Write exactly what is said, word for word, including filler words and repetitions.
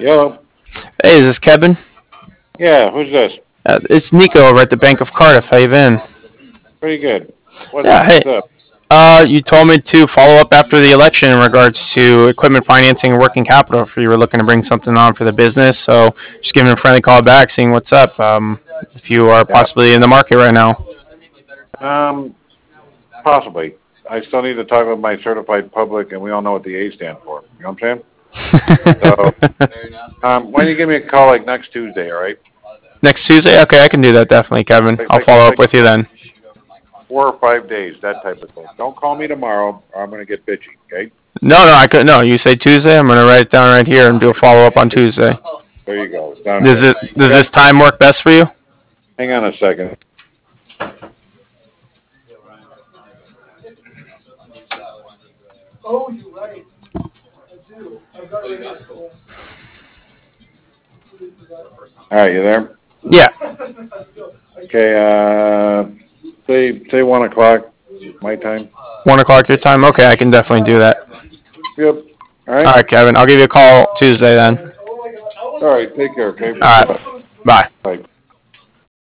Hello. Hey, is this Kevin? Yeah, who's this? Uh, it's Nico over at the Bank of Cardiff. How you been? Pretty good. What's Yeah, hey. what's up? Uh, you told me to follow up after the election in regards to equipment financing and working capital if you were looking to bring something on for the business. So just giving a friendly call back, seeing what's up. Um, if you are Yeah. possibly in the market right now. Um, possibly. I still need to talk with my certified public, and we all know what the A stand for. You know what I'm saying? So, um, why don't you give me a call like next Tuesday, all right? Next Tuesday? Okay, I can do that definitely, Kevin. Like, I'll like, follow up like with you then. four or five days, that type of thing. Don't call me tomorrow, or I'm going to get bitchy, okay? No, no, I could. No, you say Tuesday. I'm gonna write it down right here and do a follow up on Tuesday. There you go. Sounds Does good. it? Does Okay? this time work best for you? Hang on a second. Oh, you're right. I do. I've got it right here. All right, you there? Yeah. Okay, uh, say, say one o'clock, my time. One o'clock your time. Okay, I can definitely do that. Yep. All right? All right, Kevin. I'll give you a call Tuesday then. All right, take care, okay? All right. Bye. Bye.